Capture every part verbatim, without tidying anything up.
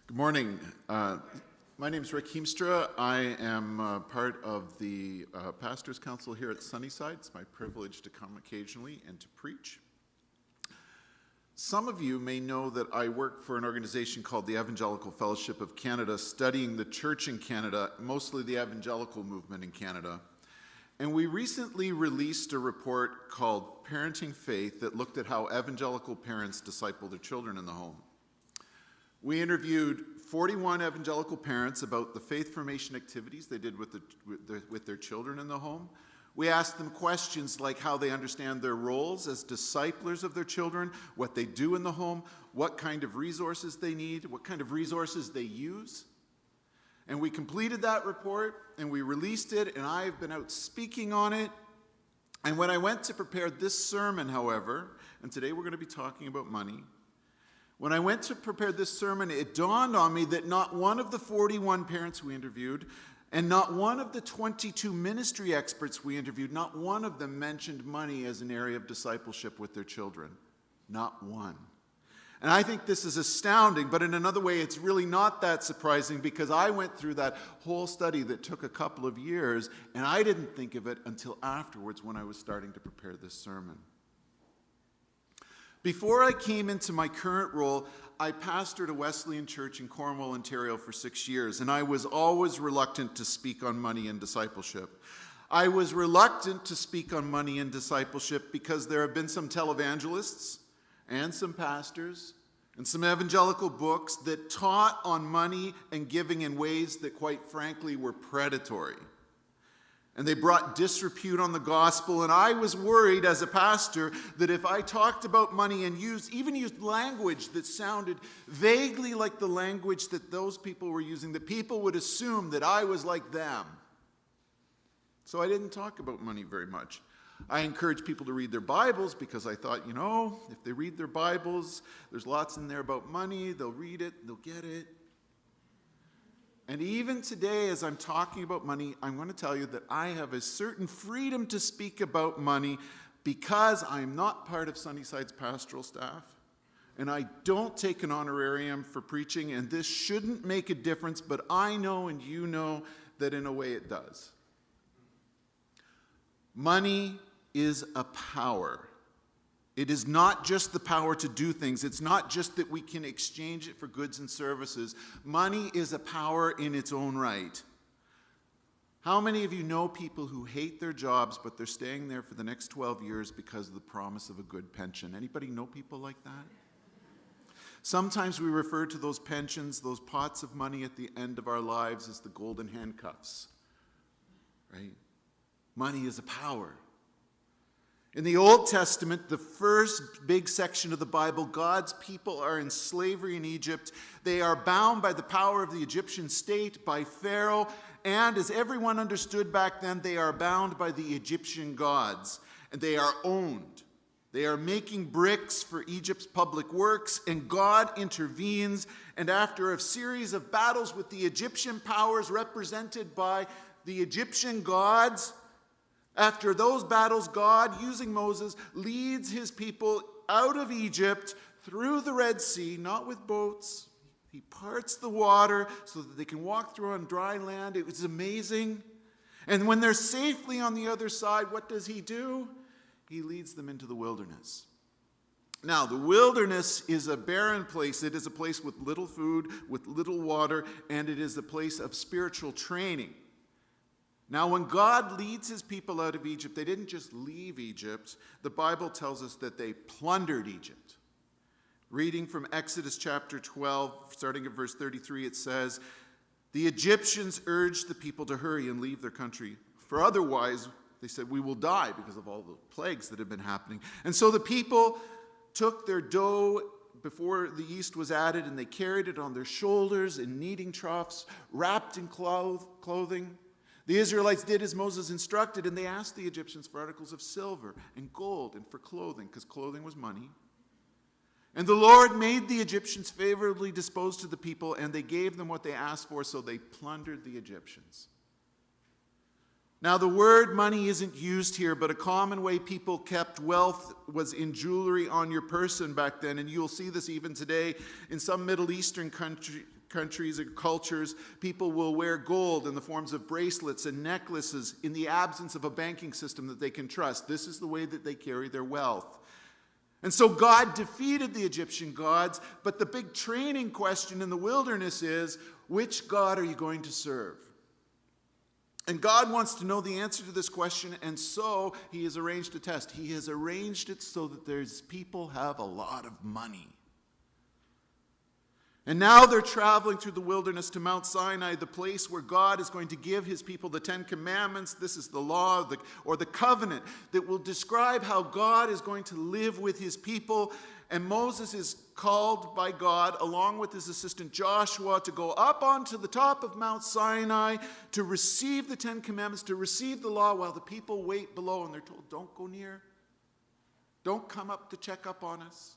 Good morning. Uh, my name is Rick Heemstra. I am uh, part of the uh, Pastors' Council here at Sunnyside. It's my privilege to come occasionally and to preach. Some of you may know that I work for an organization called the Evangelical Fellowship of Canada, studying the church in Canada, mostly the evangelical movement in Canada. And we recently released a report called Parenting Faith that looked at how evangelical parents disciple their children in the home. We interviewed forty-one evangelical parents about the faith formation activities they did with, the, with, their, with their children in the home. We asked them questions like how they understand their roles as disciplers of their children, what they do in the home, what kind of resources they need, what kind of resources they use. And we completed that report, and we released it, and I've been out speaking on it. And when I went to prepare this sermon, however, and today we're going to be talking about money, when I went to prepare this sermon, it dawned on me that not one of the forty-one parents we interviewed, and not one of the twenty-two ministry experts we interviewed, not one of them mentioned money as an area of discipleship with their children. Not one. And I think this is astounding, but in another way, it's really not that surprising because I went through that whole study that took a couple of years, and I didn't think of it until afterwards when I was starting to prepare this sermon. Before I came into my current role, I pastored a Wesleyan church in Cornwall, Ontario for six years, and I was always reluctant to speak on money and discipleship. I was reluctant to speak on money and discipleship because there have been some televangelists and some pastors and some evangelical books that taught on money and giving in ways that, quite frankly, were predatory. And they brought disrepute on the gospel, and I was worried as a pastor that if I talked about money and used, even used language that sounded vaguely like the language that those people were using, that people would assume that I was like them. So I didn't talk about money very much. I encouraged people to read their Bibles because I thought, you know, if they read their Bibles, there's lots in there about money, they'll read it, they'll get it. And even today, as I'm talking about money, I'm going to tell you that I have a certain freedom to speak about money because I'm not part of Sunnyside's pastoral staff, and I don't take an honorarium for preaching, and this shouldn't make a difference, but I know and you know that in a way it does. Money is a power. It is not just the power to do things. It's not just that we can exchange it for goods and services. Money is a power in its own right. How many of you know people who hate their jobs, but they're staying there for the next twelve years because of the promise of a good pension? Anybody know people like that? Sometimes we refer to those pensions, those pots of money at the end of our lives, as the golden handcuffs, right? Money is a power. In the Old Testament, the first big section of the Bible, God's people are in slavery in Egypt. They are bound by the power of the Egyptian state, by Pharaoh, and as everyone understood back then, they are bound by the Egyptian gods, and they are owned. They are making bricks for Egypt's public works, and God intervenes, and after a series of battles with the Egyptian powers represented by the Egyptian gods, after those battles, God, using Moses, leads his people out of Egypt through the Red Sea, not with boats. He parts the water so that they can walk through on dry land. It was amazing. And when they're safely on the other side, what does he do? He leads them into the wilderness. Now, the wilderness is a barren place. It is a place with little food, with little water, and it is a place of spiritual training. Now, when God leads his people out of Egypt, they didn't just leave Egypt. The Bible tells us that they plundered Egypt. Reading from Exodus chapter twelve, starting at verse thirty-three, it says, "The Egyptians urged the people to hurry and leave their country, for otherwise, they said, we will die because of all the plagues that have been happening. And so the people took their dough before the yeast was added, and they carried it on their shoulders in kneading troughs, wrapped in cloth, clothing. The Israelites did as Moses instructed, and they asked the Egyptians for articles of silver and gold and for clothing, because clothing was money. And the Lord made the Egyptians favorably disposed to the people, and they gave them what they asked for, so they plundered the Egyptians." Now, the word money isn't used here, but a common way people kept wealth was in jewelry on your person back then, and you'll see this even today in some Middle Eastern country, countries and cultures, people will wear gold in the forms of bracelets and necklaces in the absence of a banking system that they can trust. This is the way that they carry their wealth. And so God defeated the Egyptian gods, but the big training question in the wilderness is, which God are you going to serve? And God wants to know the answer to this question, and so he has arranged a test. He has arranged it so that there's people have a lot of money. And now they're traveling through the wilderness to Mount Sinai, the place where God is going to give his people the Ten Commandments. This is the law the, or the covenant that will describe how God is going to live with his people. And Moses is called by God, along with his assistant Joshua, to go up onto the top of Mount Sinai to receive the Ten Commandments, to receive the law, while the people wait below. And they're told, don't go near. Don't come up to check up on us.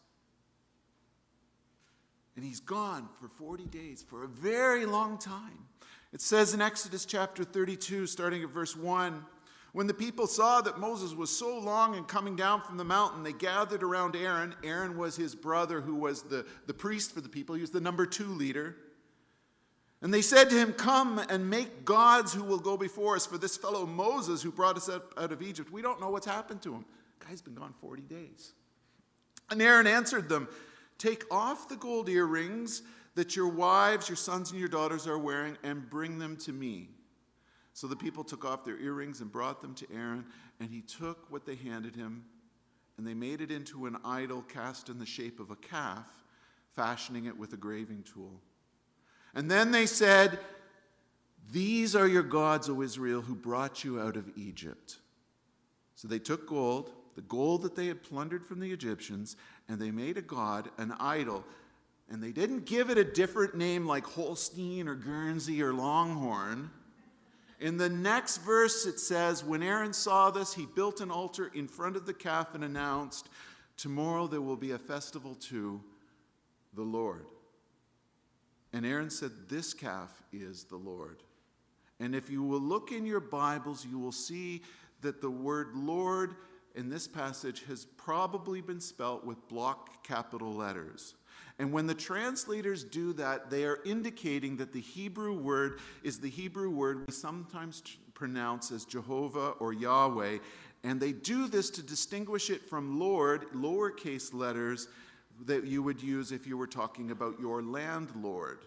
And he's gone for forty days, for a very long time. It says in Exodus chapter thirty-two, starting at verse one, when the people saw that Moses was so long in coming down from the mountain, they gathered around Aaron. Aaron was his brother, who was the, the priest for the people. He was the number two leader. And they said to him, come and make gods who will go before us, for this fellow Moses who brought us out, out of Egypt, we don't know what's happened to him. The guy's been gone forty days. And Aaron answered them, take off the gold earrings that your wives, your sons, and your daughters are wearing, and bring them to me. So the people took off their earrings and brought them to Aaron, and he took what they handed him, and they made it into an idol cast in the shape of a calf, fashioning it with a graving tool. And then they said, these are your gods, O Israel, who brought you out of Egypt. So they took gold, the gold that they had plundered from the Egyptians, and they made a god, an idol, and they didn't give it a different name like Holstein or Guernsey or Longhorn. In the next verse it says, when Aaron saw this, he built an altar in front of the calf and announced, tomorrow there will be a festival to the Lord. And Aaron said, this calf is the Lord. And if you will look in your Bibles, you will see that the word Lord in this passage has probably been spelt with block capital letters. And when the translators do that, they are indicating that the Hebrew word is the Hebrew word we sometimes pronounce as Jehovah or Yahweh. And they do this to distinguish it from Lord, lowercase letters, that you would use if you were talking about your landlord.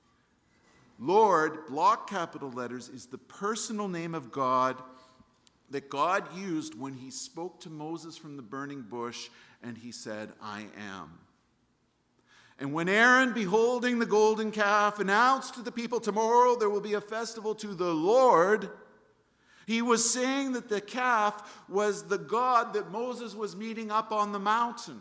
Lord, block capital letters, is the personal name of God that God used when he spoke to Moses from the burning bush, and he said, I am. And when Aaron, beholding the golden calf, announced to the people, tomorrow there will be a festival to the Lord, he was saying that the calf was the God that Moses was meeting up on the mountain.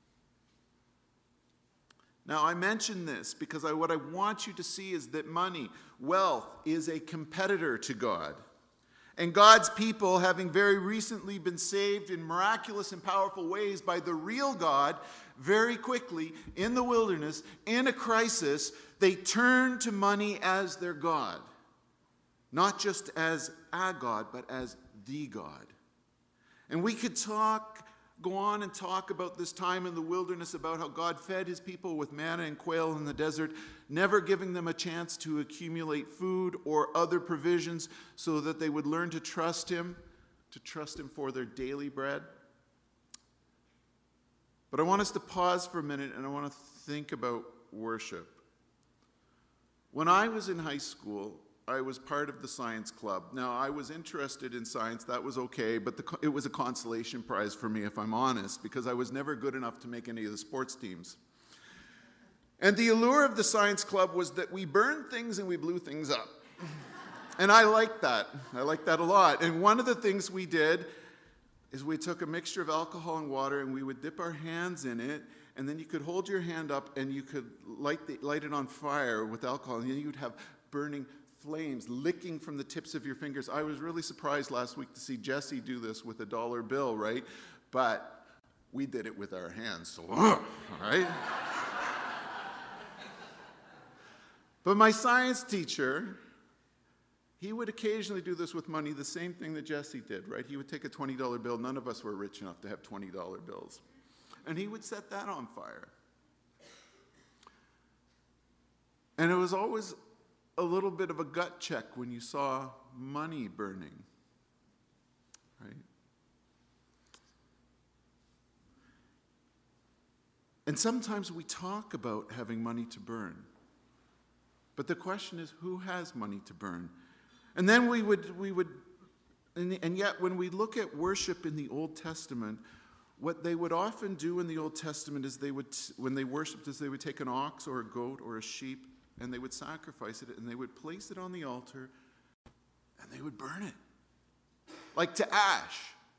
Now, I mention this because I, what I want you to see is that money, wealth, is a competitor to God. And God's people, having very recently been saved in miraculous and powerful ways by the real God, very quickly, in the wilderness, in a crisis, they turn to money as their God. Not just as a God, but as the God. And we could talk, go on and talk about this time in the wilderness, about how God fed his people with manna and quail in the desert, never giving them a chance to accumulate food or other provisions so that they would learn to trust him, to trust him for their daily bread. But I want us to pause for a minute, and I want to think about worship. When I was in high school, I was part of the science club. Now, I was interested in science. That was okay, but the, it was a consolation prize for me, if I'm honest, because I was never good enough to make any of the sports teams. And the allure of the science club was that we burned things and we blew things up. And I liked that. I liked that a lot. And one of the things we did is we took a mixture of alcohol and water, and we would dip our hands in it, and then you could hold your hand up and you could light, the, light it on fire with alcohol, and then you'd have burning flames licking from the tips of your fingers. I was really surprised last week to see Jesse do this with a dollar bill, right? But we did it with our hands, so, all right? But my science teacher, he would occasionally do this with money, the same thing that Jesse did, right? He would take a twenty dollar bill. None of us were rich enough to have twenty dollar bills. And he would set that on fire. And it was always a little bit of a gut check when you saw money burning, right? And sometimes we talk about having money to burn. But the question is, who has money to burn? And then we would, we would, and, and yet when we look at worship in the Old Testament, what they would often do in the Old Testament is they would, when they worshipped, is they would take an ox or a goat or a sheep, and they would sacrifice it, and they would place it on the altar, and they would burn it, like to ash.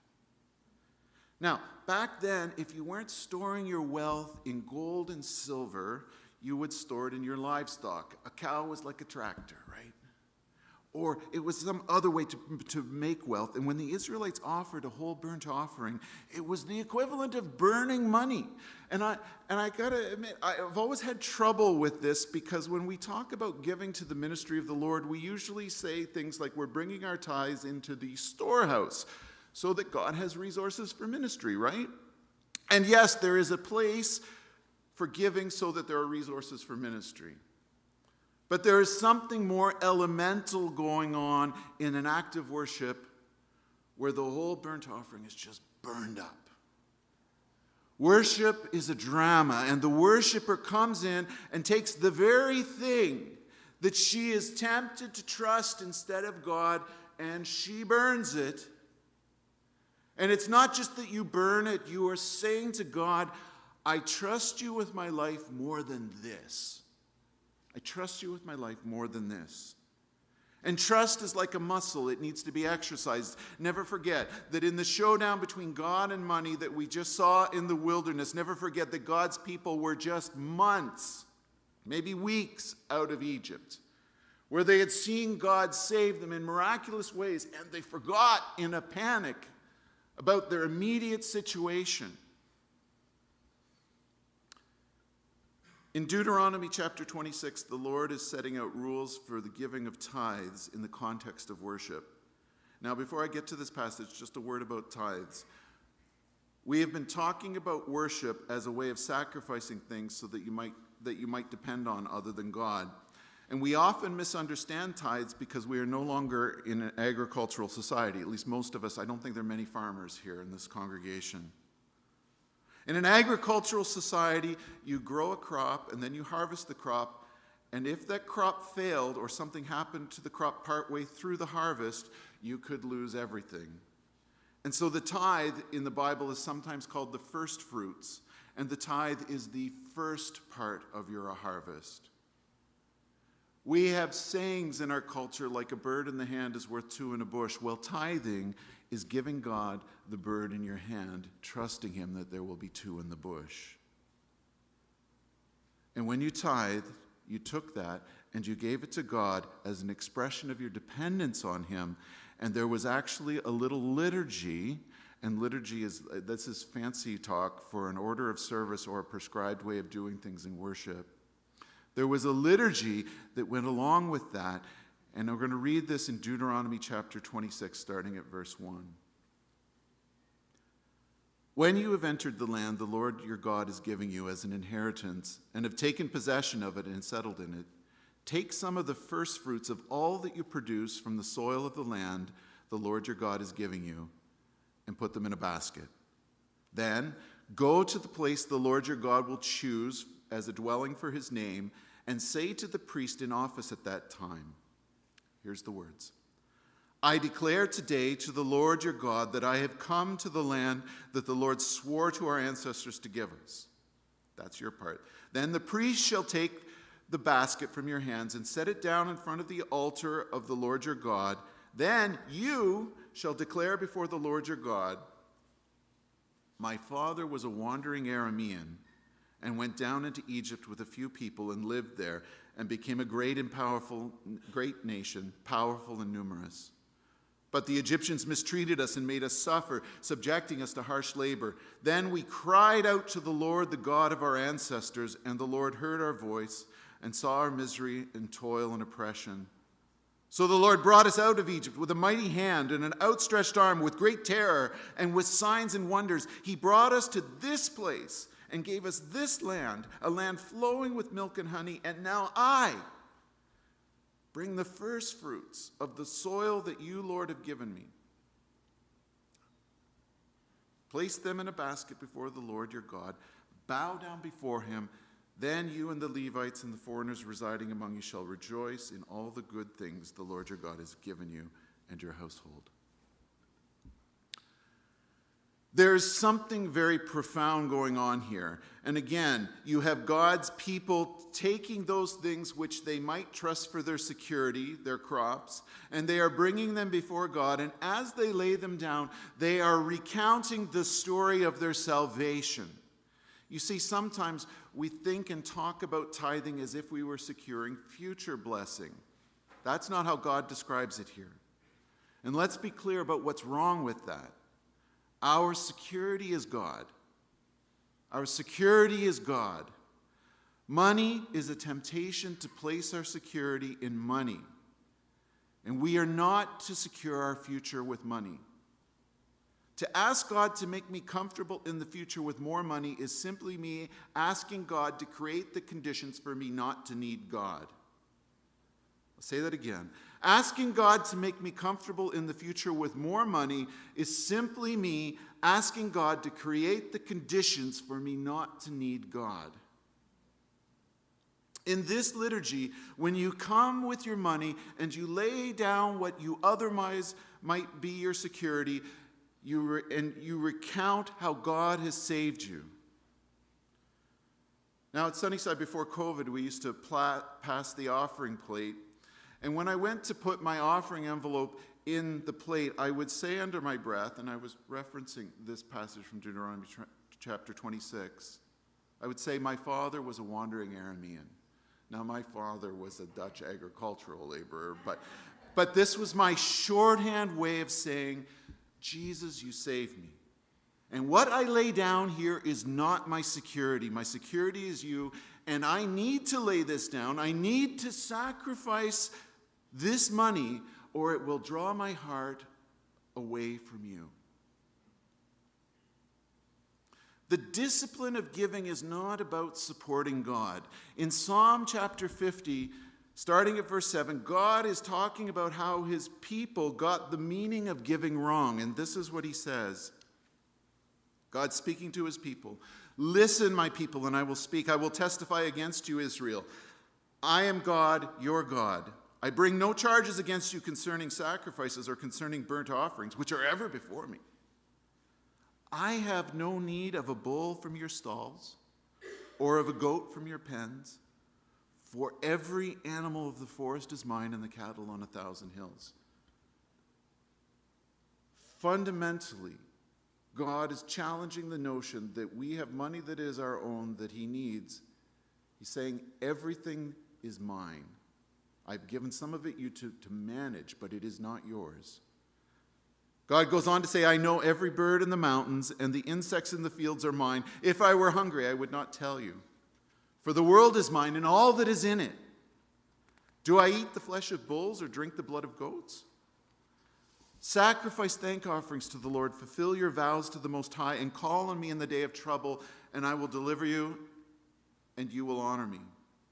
Now, back then, if you weren't storing your wealth in gold and silver, you would store it in your livestock. A cow was like a tractor, right? Or it was some other way to, to make wealth. And when the Israelites offered a whole burnt offering, it was the equivalent of burning money. And I and I gotta admit, I've always had trouble with this, because when we talk about giving to the ministry of the Lord, we usually say things like we're bringing our tithes into the storehouse so that God has resources for ministry, right? And yes, there is a place for giving so that there are resources for ministry. But there is something more elemental going on in an act of worship where the whole burnt offering is just burned up. Worship is a drama, and the worshiper comes in and takes the very thing that she is tempted to trust instead of God, and she burns it. And it's not just that you burn it, you are saying to God, I trust you with my life more than this. I trust you with my life more than this. And trust is like a muscle. It needs to be exercised. Never forget that in the showdown between God and money that we just saw in the wilderness, never forget that God's people were just months, maybe weeks out of Egypt, where they had seen God save them in miraculous ways, and they forgot in a panic about their immediate situation. In Deuteronomy chapter twenty-six, the Lord is setting out rules for the giving of tithes in the context of worship. Now, before I get to this passage, just a word about tithes. We have been talking about worship as a way of sacrificing things so that you might, that you might depend on other than God. And we often misunderstand tithes because we are no longer in an agricultural society. At least most of us. I don't think there are many farmers here in this congregation. In an agricultural society, you grow a crop and then you harvest the crop, and if that crop failed or something happened to the crop partway through the harvest, you could lose everything. And so the tithe in the Bible is sometimes called the first fruits, and the tithe is the first part of your harvest. We have sayings in our culture like a bird in the hand is worth two in a bush. Well, tithing is giving God the bird in your hand, trusting him that there will be two in the bush. And when you tithe, you took that and you gave it to God as an expression of your dependence on him. And there was actually a little liturgy, and liturgy is, this is fancy talk for an order of service or a prescribed way of doing things in worship. There was a liturgy that went along with that, and we're going to read this in Deuteronomy chapter twenty-six, starting at verse one. When you have entered the land the Lord your God is giving you as an inheritance, and have taken possession of it and settled in it, take some of the first fruits of all that you produce from the soil of the land the Lord your God is giving you, and put them in a basket. Then go to the place the Lord your God will choose as a dwelling for his name, and say to the priest in office at that time, here's the words, I declare today to the Lord your God that I have come to the land that the Lord swore to our ancestors to give us. That's your part. Then the priest shall take the basket from your hands and set it down in front of the altar of the Lord your God. Then you shall declare before the Lord your God, my father was a wandering Aramean, and went down into Egypt with a few people and lived there, and became a great and powerful, great nation, powerful and numerous. But the Egyptians mistreated us and made us suffer, subjecting us to harsh labor. Then we cried out to the Lord, the God of our ancestors, and the Lord heard our voice and saw our misery and toil and oppression. So the Lord brought us out of Egypt with a mighty hand and an outstretched arm, with great terror and with signs and wonders. He brought us to this place and gave us this land, a land flowing with milk and honey, and now I bring the first fruits of the soil that you, Lord, have given me. Place them in a basket before the Lord your God. Bow down before him. Then you and the Levites and the foreigners residing among you shall rejoice in all the good things the Lord your God has given you and your household. There's something very profound going on here. And again, you have God's people taking those things which they might trust for their security, their crops, and they are bringing them before God. And as they lay them down, they are recounting the story of their salvation. You see, sometimes we think and talk about tithing as if we were securing future blessing. That's not how God describes it here. And let's be clear about what's wrong with that. Our security is God. Our security is God. Money is a temptation to place our security in money. And we are not to secure our future with money. To ask God to make me comfortable in the future with more money is simply me asking God to create the conditions for me not to need God. I'll say that again. Asking God to make me comfortable in the future with more money is simply me asking God to create the conditions for me not to need God. In this liturgy, when you come with your money and you lay down what you otherwise might be your security, you re- and you recount how God has saved you. Now at Sunnyside before COVID, we used to pla- pass the offering plate. And when I went to put my offering envelope in the plate, I would say under my breath, and I was referencing this passage from Deuteronomy chapter twenty-six, I would say, my father was a wandering Aramean. Now, my father was a Dutch agricultural laborer, but, but this was my shorthand way of saying, Jesus, you saved me. And what I lay down here is not my security. My security is you, and I need to lay this down. I need to sacrifice this money, or it will draw my heart away from you. The discipline of giving is not about supporting God. In Psalm chapter fifty, starting at verse seven, God is talking about how his people got the meaning of giving wrong. And this is what he says. God speaking to his people. Listen, my people, and I will speak. I will testify against you, Israel. I am God, your God. I bring no charges against you concerning sacrifices or concerning burnt offerings, which are ever before me. I have no need of a bull from your stalls or of a goat from your pens, for every animal of the forest is mine and the cattle on a thousand hills. Fundamentally, God is challenging the notion that we have money that is our own, that he needs. He's saying, everything is mine. I've given some of it you to, to manage, but it is not yours. God goes on to say, I know every bird in the mountains, and the insects in the fields are mine. If I were hungry, I would not tell you. For the world is mine, and all that is in it. Do I eat the flesh of bulls or drink the blood of goats? Sacrifice thank offerings to the Lord, fulfill your vows to the Most High, and call on me in the day of trouble, and I will deliver you, and you will honor me.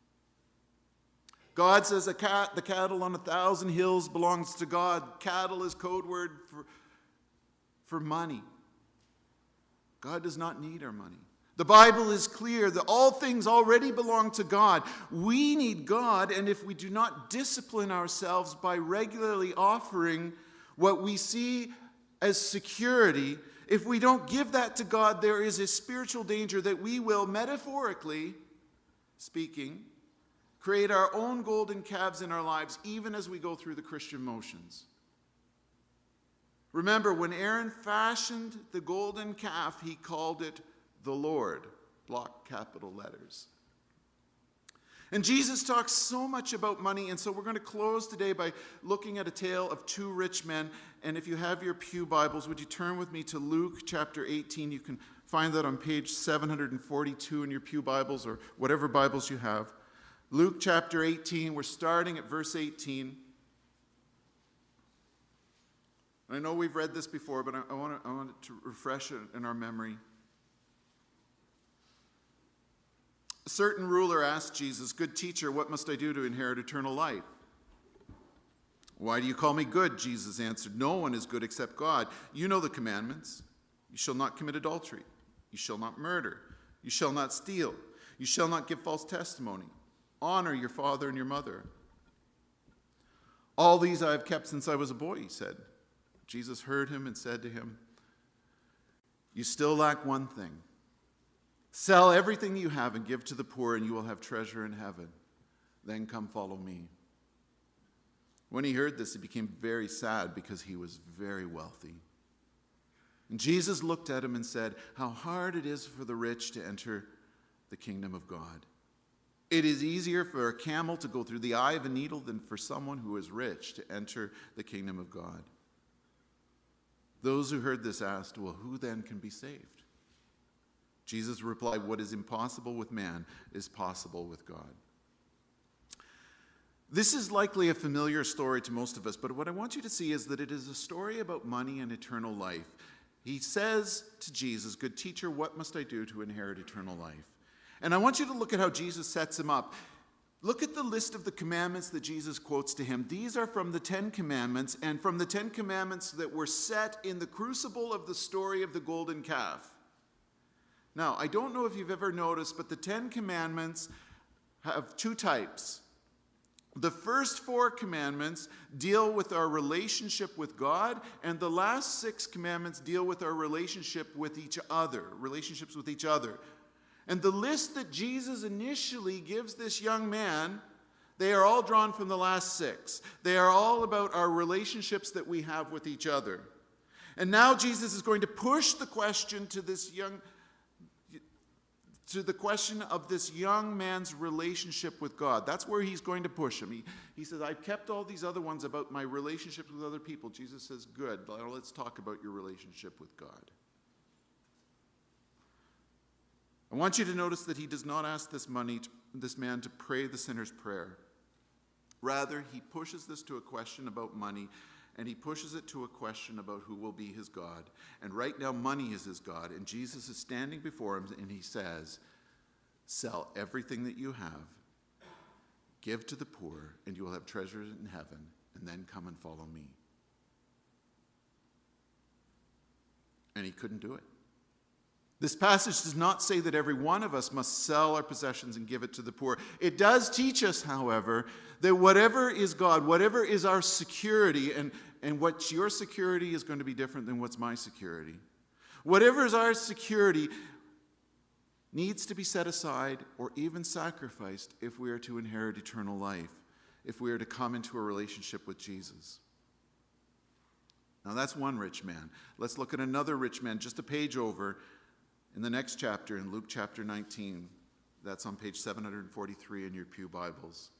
God says a cat, the cattle on a thousand hills belongs to God. Cattle is code word for, for money. God does not need our money. The Bible is clear that all things already belong to God. We need God, and if we do not discipline ourselves by regularly offering what we see as security, if we don't give that to God, there is a spiritual danger that we will, metaphorically speaking, create our own golden calves in our lives, even as we go through the Christian motions. Remember, when Aaron fashioned the golden calf, he called it the Lord, block capital letters. And Jesus talks so much about money, and so we're going to close today by looking at a tale of two rich men. And if you have your pew Bibles, would you turn with me to Luke chapter eighteen? You can find that on page seven forty-two in your pew Bibles or whatever Bibles you have. Luke chapter eighteen, we're starting at verse eighteen. I know we've read this before, but I, I, want, to, I want to refresh it in our memory. A certain ruler asked Jesus, "Good teacher, what must I do to inherit eternal life?" "Why do you call me good?" Jesus answered. "No one is good except God. You know the commandments. You shall not commit adultery. You shall not murder. You shall not steal. You shall not give false testimony. Honor your father and your mother." "All these I have kept since I was a boy," he said. Jesus heard him and said to him, "You still lack one thing. Sell everything you have and give to the poor, and you will have treasure in heaven. Then come follow me." When he heard this, he became very sad because he was very wealthy. And Jesus looked at him and said, "How hard it is for the rich to enter the kingdom of God. It is easier for a camel to go through the eye of a needle than for someone who is rich to enter the kingdom of God." Those who heard this asked, "Well, who then can be saved?" Jesus replied, "What is impossible with man is possible with God." This is likely a familiar story to most of us, but what I want you to see is that it is a story about money and eternal life. He says to Jesus, "Good teacher, what must I do to inherit eternal life?" And I want you to look at how Jesus sets him up. Look at the list of the commandments that Jesus quotes to him. These are from the Ten Commandments, and from the Ten Commandments that were set in the crucible of the story of the golden calf. Now, I don't know if you've ever noticed, but the Ten Commandments have two types. The first four commandments deal with our relationship with God, and the last six commandments deal with our relationship with each other, relationships with each other. And the list that Jesus initially gives this young man, they are all drawn from the last six. They are all about our relationships that we have with each other. And now Jesus is going to push the question to this young to the question of this young man's relationship with God. That's where he's going to push him. He, he says, "I've kept all these other ones about my relationships with other people." Jesus says, "Good, now let's talk about your relationship with God." I want you to notice that he does not ask this, money to, this man to pray the sinner's prayer. Rather, he pushes this to a question about money, and he pushes it to a question about who will be his God. And right now, money is his God, and Jesus is standing before him, and he says, "Sell everything that you have, give to the poor, and you will have treasures in heaven, and then come and follow me." And he couldn't do it. This passage does not say that every one of us must sell our possessions and give it to the poor. It does teach us, however, that whatever is God, whatever is our security, and, and what's your security is going to be different than what's my security. Whatever is our security needs to be set aside or even sacrificed if we are to inherit eternal life, if we are to come into a relationship with Jesus. Now that's one rich man. Let's look at another rich man just a page over. In the next chapter, in Luke chapter nineteen, that's on page seven hundred forty-three in your pew Bibles.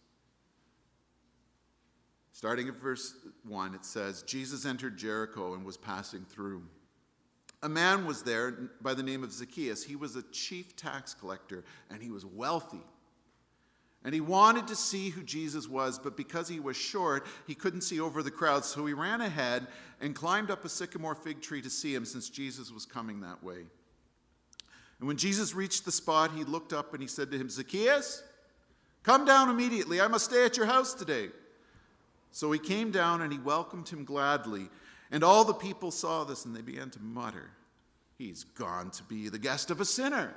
Starting at verse one, it says, "Jesus entered Jericho and was passing through. A man was there by the name of Zacchaeus. He was a chief tax collector, and he was wealthy. And he wanted to see who Jesus was, but because he was short, he couldn't see over the crowd. So he ran ahead and climbed up a sycamore fig tree to see him, since Jesus was coming that way. And when Jesus reached the spot, he looked up and he said to him, 'Zacchaeus, come down immediately. I must stay at your house today.' So he came down and he welcomed him gladly. And all the people saw this and they began to mutter, 'He's gone to be the guest of a sinner.'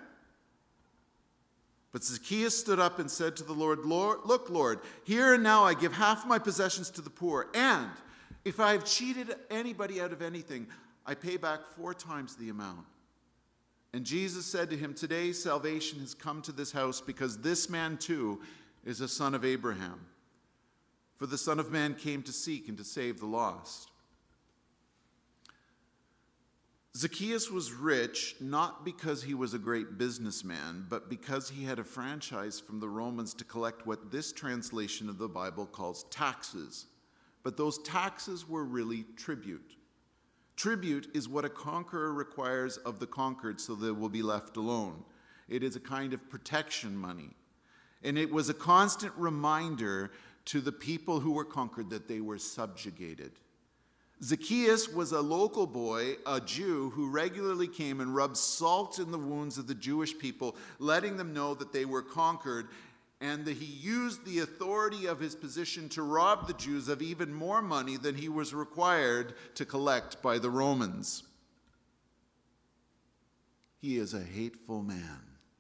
But Zacchaeus stood up and said to the Lord, 'Lord, look, Lord, here and now I give half my possessions to the poor. And if I have cheated anybody out of anything, I pay back four times the amount.' And Jesus said to him, 'Today salvation has come to this house, because this man too is a son of Abraham. For the Son of Man came to seek and to save the lost.'" Zacchaeus was rich not because he was a great businessman, but because he had a franchise from the Romans to collect what this translation of the Bible calls taxes. But those taxes were really tribute. Tribute is what a conqueror requires of the conquered so they will be left alone. It is a kind of protection money. And it was a constant reminder to the people who were conquered that they were subjugated. Zacchaeus was a local boy, a Jew, who regularly came and rubbed salt in the wounds of the Jewish people, letting them know that they were conquered, and that he used the authority of his position to rob the Jews of even more money than he was required to collect by the Romans. He is a hateful man.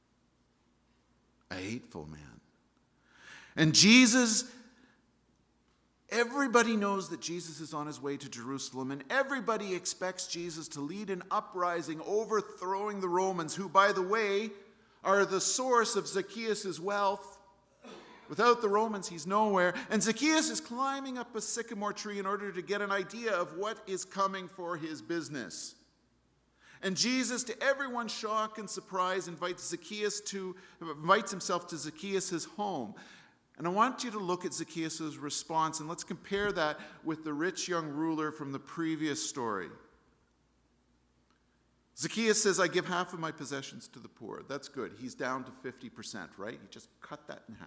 A hateful man. And Jesus, everybody knows that Jesus is on his way to Jerusalem, and everybody expects Jesus to lead an uprising overthrowing the Romans, who, by the way, are the source of Zacchaeus' wealth. Without the Romans, he's nowhere. And Zacchaeus is climbing up a sycamore tree in order to get an idea of what is coming for his business. And Jesus, to everyone's shock and surprise, invites Zacchaeus to invites himself to Zacchaeus' home. And I want you to look at Zacchaeus' response, and let's compare that with the rich young ruler from the previous story. Zacchaeus says, I give half of my possessions to the poor. That's good. He's down to fifty percent, right? He just cut that in half.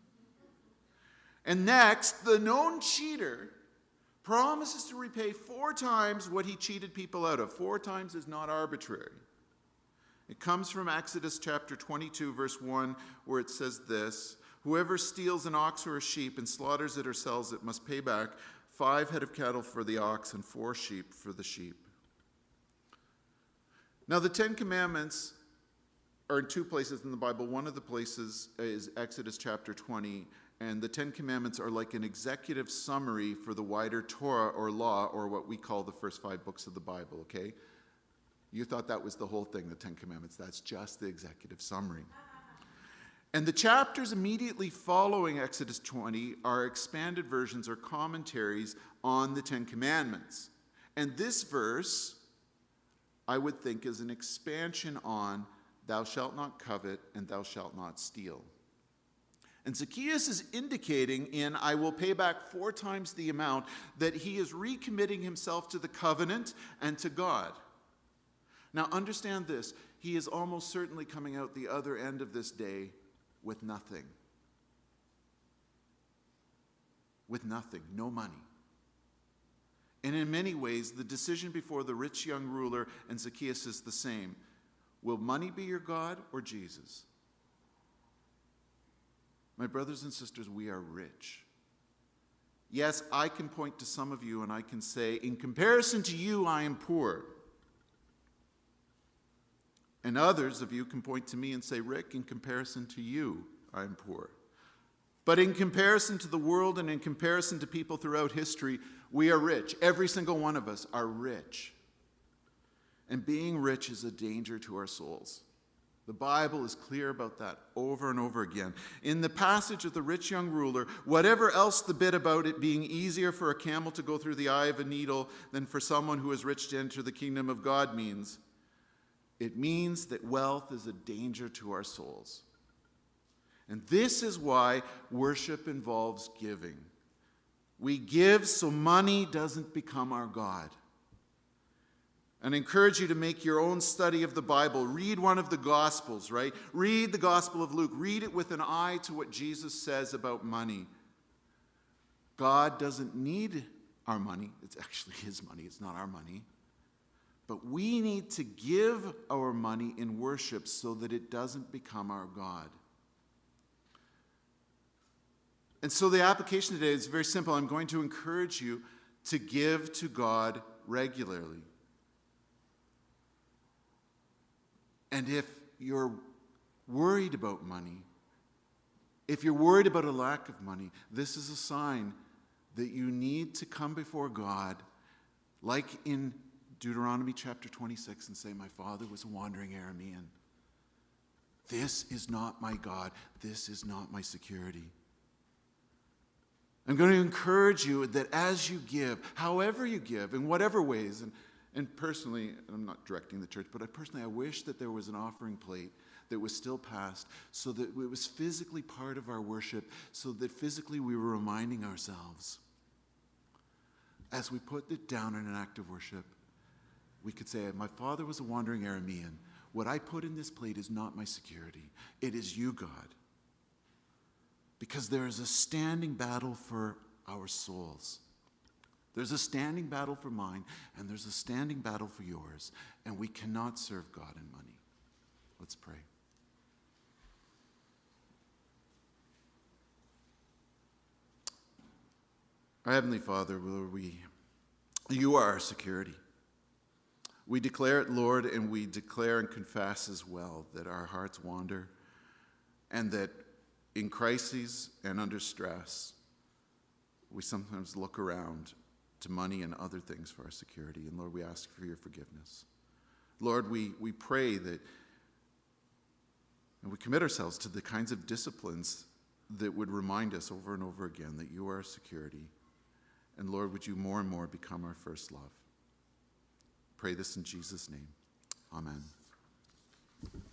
And next, the known cheater promises to repay four times what he cheated people out of. Four times is not arbitrary. It comes from Exodus chapter twenty-two, verse one, where it says this: whoever steals an ox or a sheep and slaughters it or sells it must pay back five head of cattle for the ox and four sheep for the sheep. Now, the Ten Commandments are in two places in the Bible. One of the places is Exodus chapter twenty, and the Ten Commandments are like an executive summary for the wider Torah or law, or what we call the first five books of the Bible, okay? You thought that was the whole thing, the Ten Commandments. That's just the executive summary. And the chapters immediately following Exodus twenty are expanded versions or commentaries on the Ten Commandments. And this verse, I would think, is an expansion on thou shalt not covet and thou shalt not steal. And Zacchaeus is indicating in I will pay back four times the amount that he is recommitting himself to the covenant and to God. Now understand this, he is almost certainly coming out the other end of this day with nothing. With nothing, no money. And in many ways, the decision before the rich young ruler and Zacchaeus is the same. Will money be your God or Jesus? My brothers and sisters, we are rich. Yes, I can point to some of you and I can say, in comparison to you, I am poor. And others of you can point to me and say, Rick, in comparison to you, I am poor. But in comparison to the world and in comparison to people throughout history, we are rich. Every single one of us are rich. And being rich is a danger to our souls. The Bible is clear about that over and over again. In the passage of the rich young ruler, whatever else the bit about it being easier for a camel to go through the eye of a needle than for someone who is rich to enter the kingdom of God means, it means that wealth is a danger to our souls. And this is why worship involves giving. We give so money doesn't become our God. And I encourage you to make your own study of the Bible. Read one of the Gospels, right? Read the Gospel of Luke. Read it with an eye to what Jesus says about money. God doesn't need our money. It's actually his money. It's not our money. But we need to give our money in worship so that it doesn't become our God. And so the application today is very simple. I'm going to encourage you to give to God regularly. And if you're worried about money, if you're worried about a lack of money, this is a sign that you need to come before God, like in Deuteronomy chapter twenty-six, and say, my father was a wandering Aramean. This is not my God. This is not my security. I'm going to encourage you that as you give, however you give, in whatever ways, and, and personally, and I'm not directing the church, but I personally, I wish that there was an offering plate that was still passed so that it was physically part of our worship, so that physically we were reminding ourselves. As we put it down in an act of worship, we could say, my father was a wandering Aramean. What I put in this plate is not my security. It is you, God. Because there is a standing battle for our souls. There's a standing battle for mine, and there's a standing battle for yours, and we cannot serve God and money. Let's pray. Our Heavenly Father, Lord, we, you are our security. We declare it, Lord, and we declare and confess as well that our hearts wander, and that in crises and under stress, we sometimes look around to money and other things for our security. And Lord, we ask for your forgiveness. Lord, we, we pray that, and we commit ourselves to the kinds of disciplines that would remind us over and over again that you are our security. And Lord, would you more and more become our first love? Pray this in Jesus' name. Amen.